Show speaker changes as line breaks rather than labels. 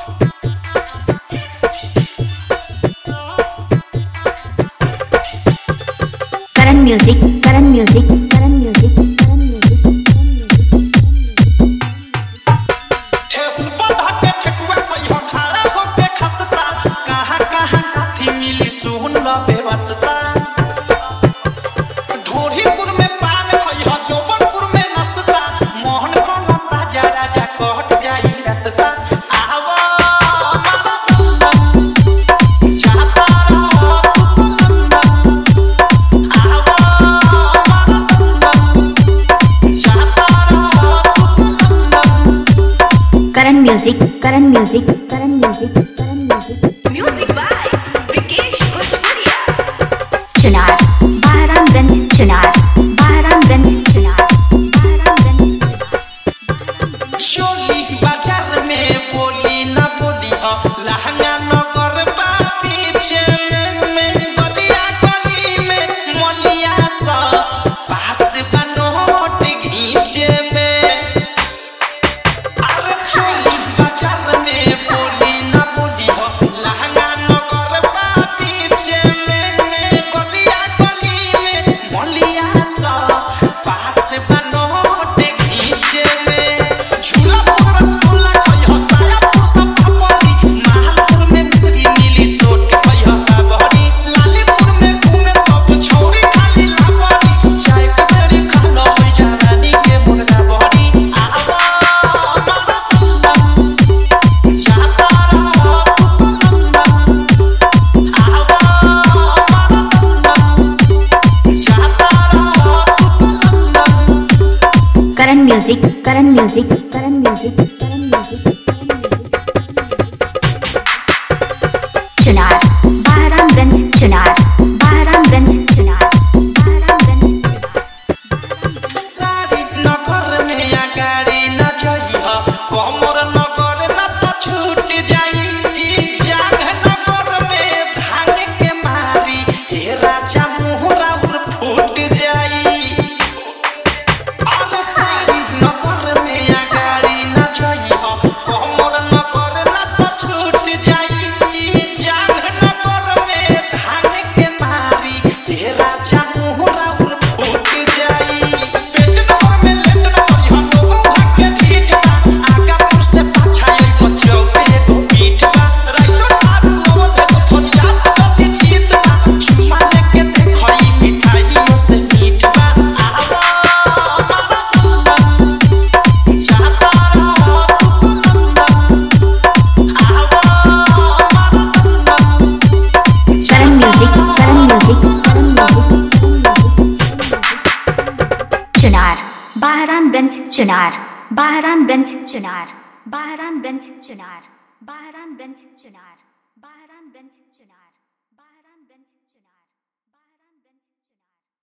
Karan Music, Karan Music, Karan Music, Karan Music,
ठेकुआ धाके ठेकुआ कहियो खाड़ा होके खसता कहाँ कहाँ काथी मिली सुन ल बेवस्ता ढोरीपुर में पान खइहो जौबनपुर में नसता मोहन को ताजा राजा कहट जाई रसता आवा जाता
Karan Music, Karan Music, Karan Music, Karan Music.
Music by Vikesh Bhojpuria.
Chunar Bahramganj Chunar Bahramganj Chunar Bahramganj
चोली बाजार में बोली ना बोली हो लहंगा नगर पीछे में गलिया गली में मोलिया सा पास बनोट घींचे में अरे चोली बाजार में बोली ना बोली हो लहंगा नगर पीछे में गलिया गली में मोलिया सा पास बनोट घींचे में झूला पर रसगुल्ला खइहो सायापुर सब खपरी महलपुर में मिश्री नीली सोट खइहो काबड़ी लालीपुर में घूमे सब छोरी खाली लाबड़ी चाय के बेरी खाना हो जवानी के मुर्गा बड़ी आवा जाता
Karan Music, Karan Music, Karan Music, Karan Music, Chunar Bahramganj Chunar Bahramganj Chunar Bahramganj
सारी नगर में या गाड़ी न जइहा कमर नगर न तो छूट जाई ई जाग नगर में भांग के मारी हे राजा मुहरा उर फूट जाई और सारी नगर में या गाड़ी न जइहा कमर नगर न तो छूट जाई ई जाग नगर में भांग के मारी हे राजा मुहरा उर फूट जाई पेट नगर में लेट न करिहा लोगों के पीठ बा आगा पुर से पाछा एगो चौके एगो पीठ बा राइतो आरू अवध से फरियाद अति जीत बा चुमा लेके देखई मिठाई से मीठ बा आवा जाता
Karan Music, Karan Music, Karan Music, Chunar Bahramganj Chunar Bahramganj Chunar Bahramganj Chunar Bahramganj Chunar Bahramganj Chunar